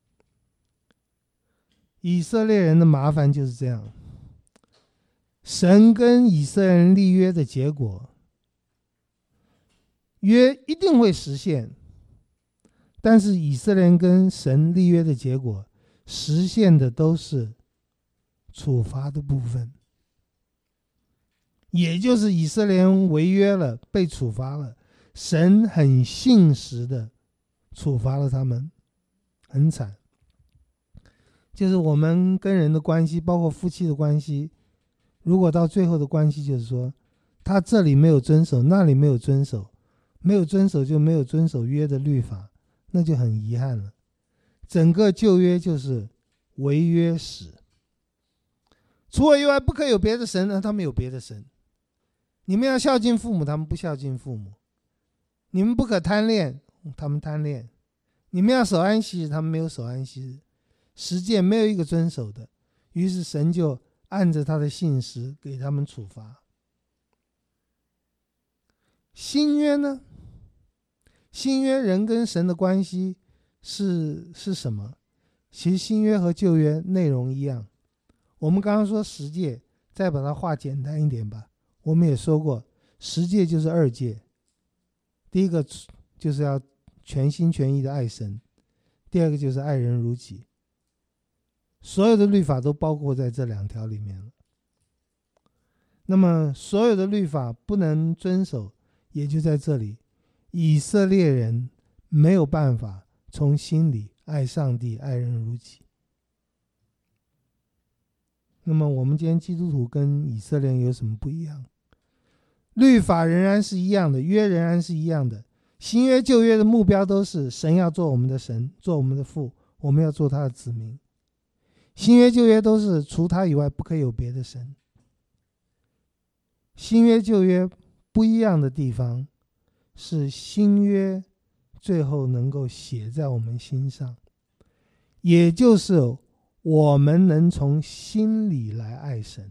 以色列人的麻烦就是这样，神跟以色列人立约的结果，约一定会实现，但是以色列人跟神立约的结果实现的都是处罚的部分，也就是以色列人违约了，被处罚了，神很信实的处罚了他们，很惨。就是我们跟人的关系，包括夫妻的关系，如果到最后的关系就是说，他这里没有遵守，那里没有遵守，没有遵守就没有遵守约的律法，那就很遗憾了。整个旧约就是违约史，除我以外不可以有别的神呢，他们有别的神。你们要孝敬父母，他们不孝敬父母。你们不可贪恋，他们贪恋。你们要守安息日，他们没有守安息日。十诫没有一个遵守的，于是神就按着他的信实给他们处罚。新约呢？新约人跟神的关系是什么？其实新约和旧约内容一样。我们刚刚说十诫，再把它画简单一点吧。我们也说过，十诫就是2诫。第一个就是要全心全意的爱神，第二个就是爱人如己。所有的律法都包括在这2条里面了。那么所有的律法不能遵守，也就在这里，以色列人没有办法从心里爱上帝，爱人如己。那么我们今天基督徒跟以色列人有什么不一样？律法仍然是一样的，约仍然是一样的。新约旧约的目标都是神要做我们的神，做我们的父，我们要做他的子民。新约旧约都是除他以外不可以有别的神。新约旧约不一样的地方是新约最后能够写在我们心上，也就是我们能从心里来爱神。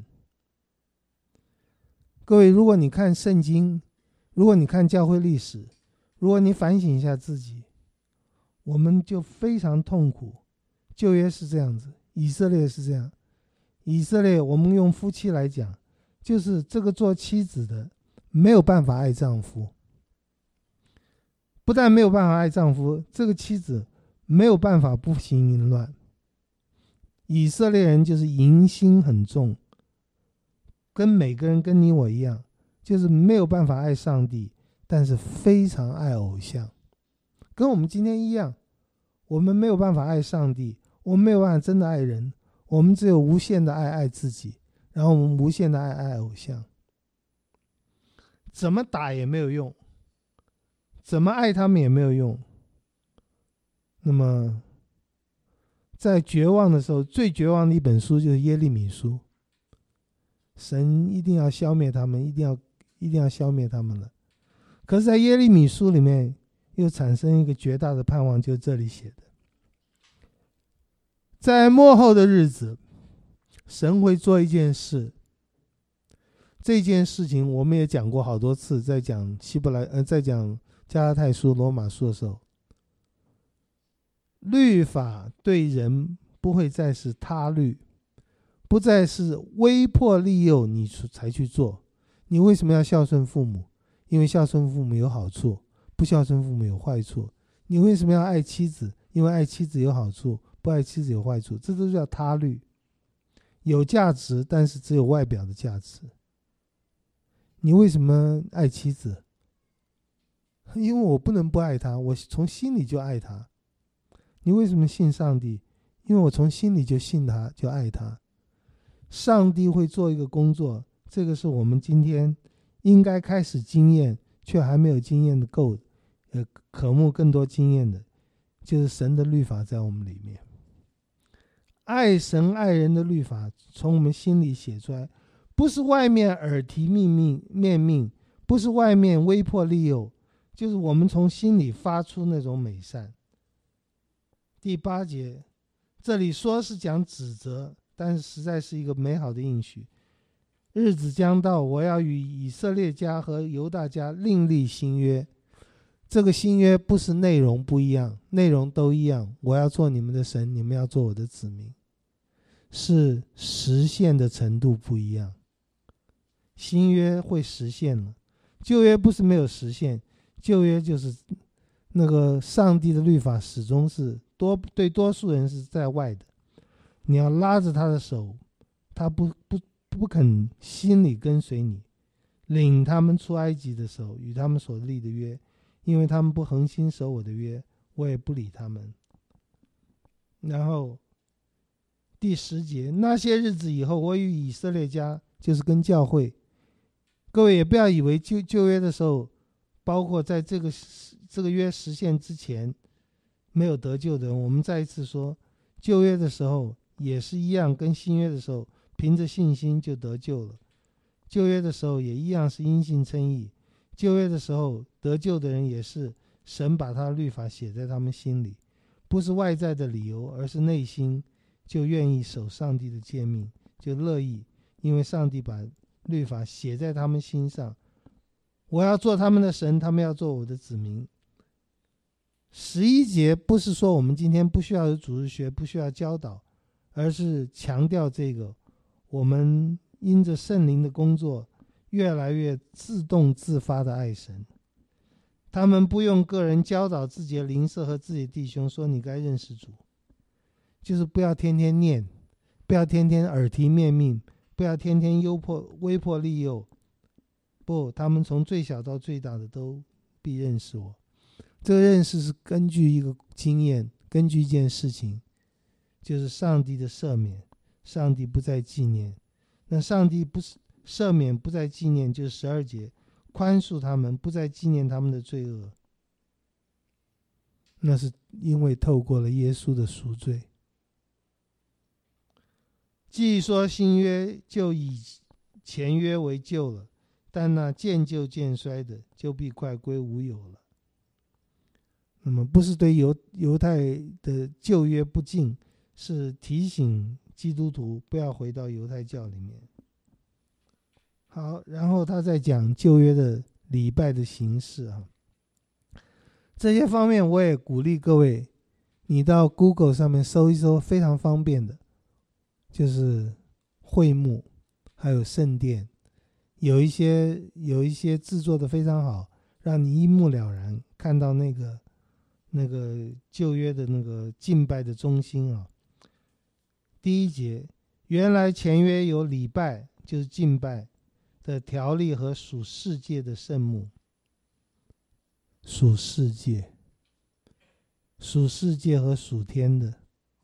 各位，如果你看圣经，如果你看教会历史，如果你反省一下自己，我们就非常痛苦。旧约是这样子，以色列是这样。以色列，我们用夫妻来讲，就是这个做妻子的没有办法爱丈夫，不但没有办法爱丈夫，这个妻子没有办法不行淫乱。以色列人就是淫心很重，跟每个人跟你我一样，就是没有办法爱上帝，但是非常爱偶像。跟我们今天一样，我们没有办法爱上帝，我们没有办法真的爱人，我们只有无限的爱自己，然后我们无限的爱偶像。怎么打也没有用，怎么爱他们也没有用。那么在绝望的时候，最绝望的一本书就是耶利米书，神一定要消灭他们，一定要消灭他们了。可是在耶利米书里面又产生一个绝大的盼望，就是这里写的，在末后的日子，神会做一件事， 这件事情我们也讲过好多次，在讲在讲加拉太书、罗马书的时候，律法对人不会再是他律，不再是威迫利诱你才去做。你为什么要孝顺父母？因为孝顺父母有好处，不孝顺父母有坏处。你为什么要爱妻子？因为爱妻子有好处，不爱妻子有坏处。这都叫他律，有价值，但是只有外表的价值。你为什么爱妻子？因为我不能不爱她，我从心里就爱她。你为什么信上帝？因为我从心里就信他，就爱他。上帝会做一个工作，这个是我们今天应该开始经验却还没有经验的够，渴慕更多经验的，就是神的律法在我们里面。爱神爱人的律法从我们心里写出来，不是外面耳提面命，不是外面威迫利诱，就是我们从心里发出那种美善。第8节，这里说是讲指责，但是实在是一个美好的应许。日子将到，我要与以色列家和犹大家另立新约。这个新约不是内容不一样，内容都一样，我要做你们的神，你们要做我的子民，是实现的程度不一样。新约会实现了，旧约不是没有实现，旧约就是那个上帝的律法始终是对多数人是在外的，你要拉着他的手，他不肯心里跟随你，领他们出埃及的手，与他们所立的约，因为他们不恒心守我的约，我也不理他们。然后第10节，那些日子以后，我与以色列家，就是跟教会，各位也不要以为旧约的时候，包括在这个约实现之前没有得救的人，我们再一次说，旧约的时候也是一样，跟新约的时候凭着信心就得救了。旧约的时候也一样是因信称义，旧约的时候得救的人也是神把他的律法写在他们心里，不是外在的理由，而是内心就愿意守上帝的诫命，就乐意，因为上帝把律法写在他们心上。我要做他们的神，他们要做我的子民。11节不是说我们今天不需要有主日学，不需要教导，而是强调这个我们因着圣灵的工作越来越自动自发的爱神。他们不用个人教导自己的邻舍和自己的弟兄说你该认识主，就是不要天天念，不要天天耳提面命，不要天天威迫利诱，不，他们从最小到最大的都必认识我。这个认识是根据一个经验，根据一件事情，就是上帝的赦免，上帝不再纪念。那上帝不是赦免，不再纪念，就是12节，宽恕他们，不再纪念他们的罪恶。那是因为透过了耶稣的赎罪。既说新约就以前约为旧了，但那渐旧渐衰的，就必快归无有了。那么不是对犹太的旧约不敬，是提醒基督徒不要回到犹太教里面。好，然后他在讲旧约的礼拜的形式啊，这些方面我也鼓励各位，你到 Google 上面搜一搜，非常方便的，就是会幕还有圣殿，有一些制作的非常好，让你一目了然看到那个旧约的那个敬拜的中心啊。第1节，原来前约有礼拜，就是敬拜的条例和属世界的圣幕。属世界和属天的。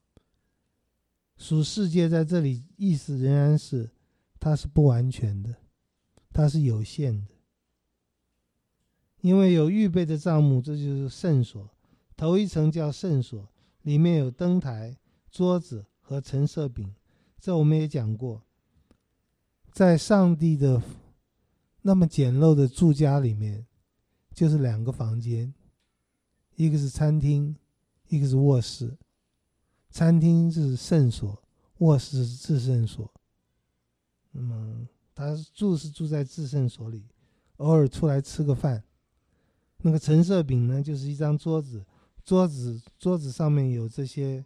属世界在这里意思仍然是它是不完全的，它是有限的，因为有预备的帐幕，这就是圣所。头一层叫圣所，里面有灯台、桌子和陈设饼，这我们也讲过。在上帝的那么简陋的住家里面，就是2个房间，一个是餐厅，一个是卧室。餐厅是圣所，卧室是至圣所。那么他是住在至圣所里，偶尔出来吃个饭。那个陈设饼呢，就是一张桌子，桌子上面有这些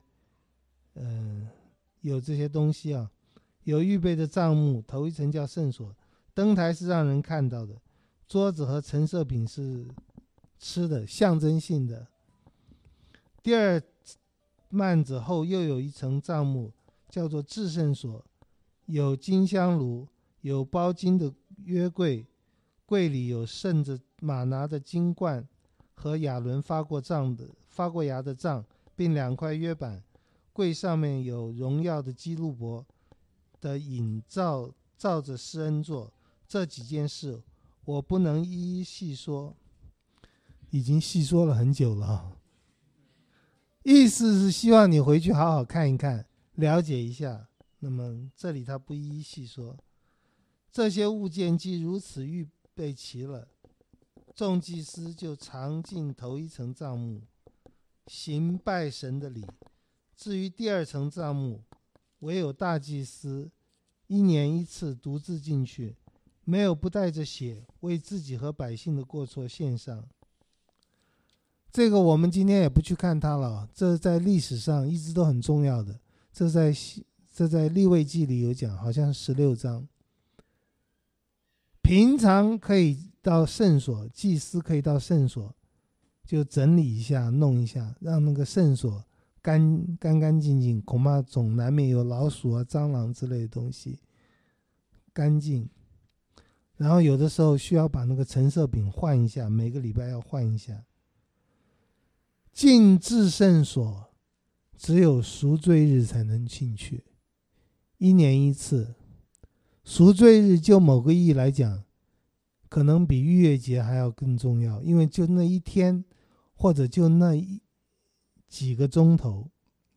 东西啊，有预备的帐幕，头一层叫圣所，灯台是让人看到的，桌子和陈设饼是吃的，象征性的。第二幔子后又有一层帐幕，叫做至圣所，有金香炉，有包金的约柜，柜里有盛着玛拿的金罐和亚伦发过芽的杖，并2块约板。柜上面有荣耀的基路伯的影照着施恩座。这几件事我不能一一细说，已经细说了很久了。意思是希望你回去好好看一看，了解一下。那么这里他不一一细说。这些物件既如此预备齐了，众祭司就常进头一层帐幕，行拜神的礼。至于第2层帐幕，唯有大祭司1年1次独自进去，没有不带着血为自己和百姓的过错献上。这个我们今天也不去看它了，这在历史上一直都很重要的。这在利未记里有讲，好像是16章。平常可以到圣所，祭司可以到圣所，就整理一下，弄一下，让那个圣所干净净，恐怕总难免有老鼠啊、蟑螂之类的东西，干净。然后有的时候需要把那个陈设饼换一下，每个礼拜要换一下。进至圣所只有赎罪日才能进去，1年1次。赎罪日就某个意义来讲，可能比逾越节还要更重要，因为就那一天，或者就那几个钟头，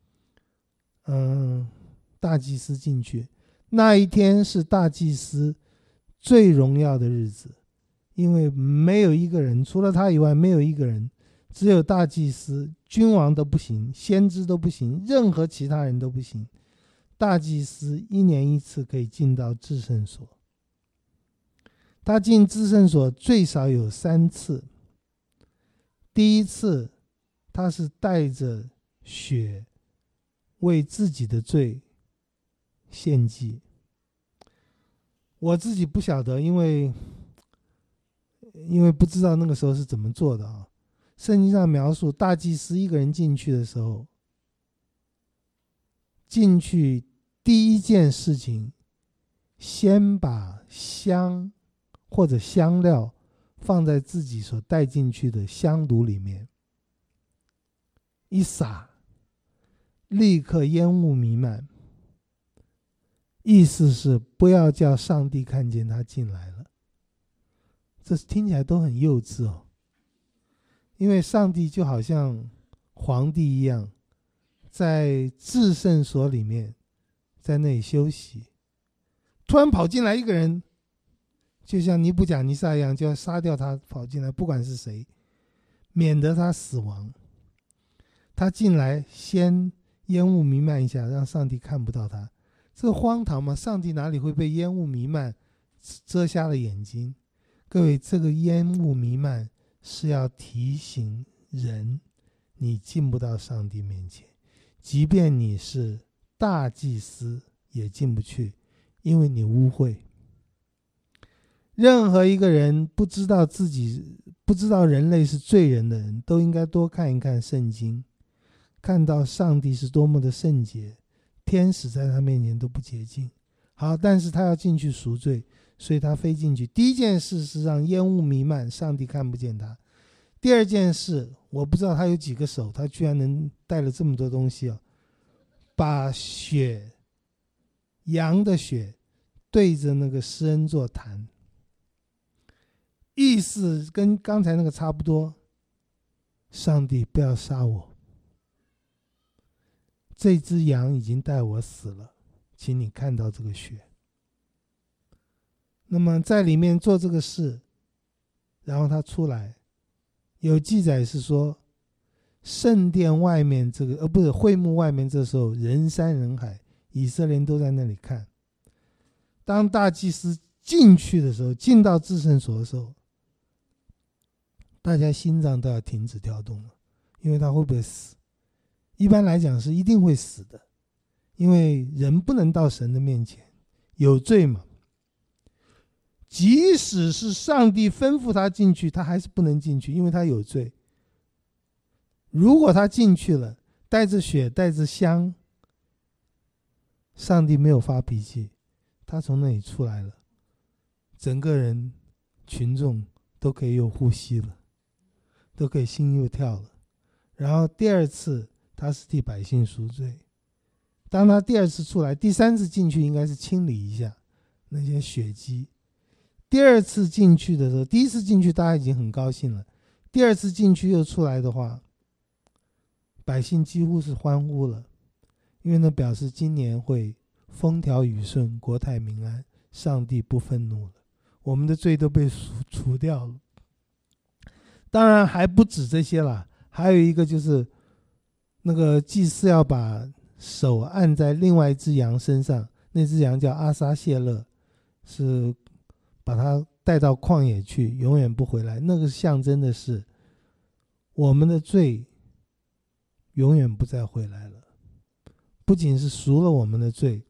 大祭司进去，那一天是大祭司最荣耀的日子，因为没有一个人，除了他以外没有一个人，只有大祭司，君王都不行，先知都不行，任何其他人都不行。大祭司1年1次可以进到至圣所，他进至圣所最少有3次。第一次他是带着血为自己的罪献祭。我自己不晓得，因为不知道那个时候是怎么做的啊。圣经上描述大祭司一个人进去的时候，进去第一件事情，先把香或者香料放在自己所带进去的香炉里面，一撒，立刻烟雾弥漫，意思是不要叫上帝看见他进来了。这听起来都很幼稚哦，因为上帝就好像皇帝一样，在至圣所里面，在那里休息，突然跑进来一个人，就像尼布甲尼撒一样，就要杀掉他，跑进来不管是谁，免得他死亡。他进来先烟雾弥漫一下，让上帝看不到他，这个荒唐吗？上帝哪里会被烟雾弥漫遮瞎了眼睛？各位，这个烟雾弥漫是要提醒人，你进不到上帝面前，即便你是大祭司也进不去，因为你污秽。任何一个人不知道人类是罪人的人，都应该多看一看圣经，看到上帝是多么的圣洁，天使在他面前都不洁净。好，但是他要进去赎罪，所以他飞进去。第一件事是让烟雾弥漫，上帝看不见他。第二件事，我不知道他有几个手，他居然能带了这么多东西啊！把血，羊的血对着那个施恩座弹，意思跟刚才那个差不多。上帝不要杀我，这只羊已经带我死了，请你看到这个血。那么在里面做这个事，然后他出来，有记载是说，圣殿外面这个不是会幕外面，这时候人山人海，以色列人都在那里看。当大祭司进去的时候，进到至圣所的时候，大家心脏都要停止跳动了，因为他会不会死？一般来讲是一定会死的，因为人不能到神的面前，有罪嘛。即使是上帝吩咐他进去，他还是不能进去，因为他有罪。如果他进去了，带着血带着香，上帝没有发脾气，他从那里出来了，整个人群众都可以有呼吸了，都可以心又跳了。然后第二次他是替百姓赎罪，当他第二次出来，第三次进去应该是清理一下那些血迹。第二次进去的时候，第一次进去大家已经很高兴了，第二次进去又出来的话，百姓几乎是欢呼了，因为那表示今年会风调雨顺，国泰民安，上帝不愤怒了，我们的罪都被除掉了。当然还不止这些啦，还有一个就是那个祭司要把手按在另外一只羊身上，那只羊叫阿撒谢勒，是把它带到旷野去，永远不回来。那个象征的是我们的罪永远不再回来了，不仅是赎了我们的罪，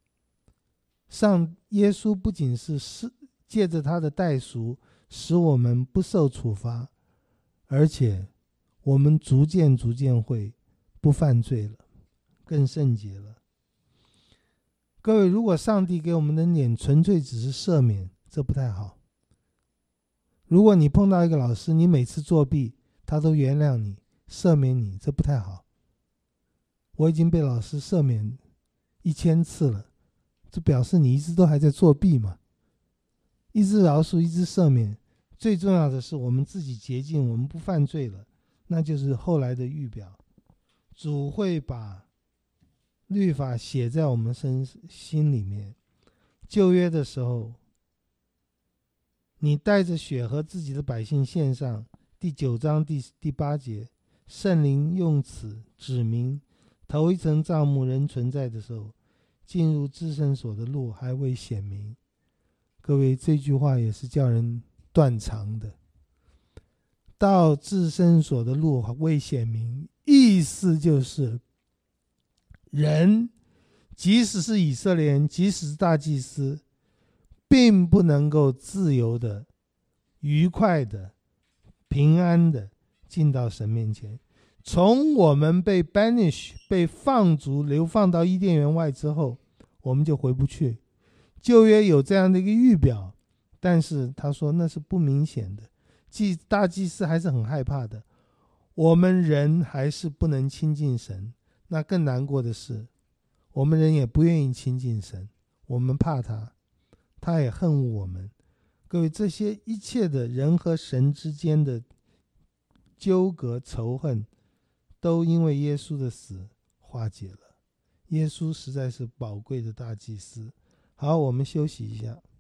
耶稣不仅是借着他的代赎使我们不受处罚，而且我们逐渐会不犯罪了，更圣洁了。各位，如果上帝给我们的脸纯粹只是赦免，这不太好。如果你碰到一个老师，你每次作弊他都原谅你赦免你，这不太好。我已经被老师赦免1000次了，这表示你一直都还在作弊嘛。一直饶恕，一直赦免，最重要的是我们自己洁净，我们不犯罪了，那就是后来的预表。主会把律法写在我们心里面。旧约的时候，你带着血和自己的百姓献上，第9章第8节，圣灵用此指明头一层帐幕仍存在的时候，进入至圣所的路还未显明。各位，这句话也是叫人断肠的。到至圣所的路未显明，意思就是人即使是以色列人，即使是大祭司，并不能够自由的、愉快的、平安的进到神面前。从我们被 banish 被放逐流放到伊甸园外之后，我们就回不去。旧约有这样的一个预表，但是他说那是不明显的，大祭司还是很害怕的，我们人还是不能亲近神。那更难过的是，我们人也不愿意亲近神，我们怕他，他也恨恶我们。各位，这些一切的人和神之间的纠葛仇恨，都因为耶稣的死化解了。耶稣实在是宝贵的大祭司。好，我们休息一下。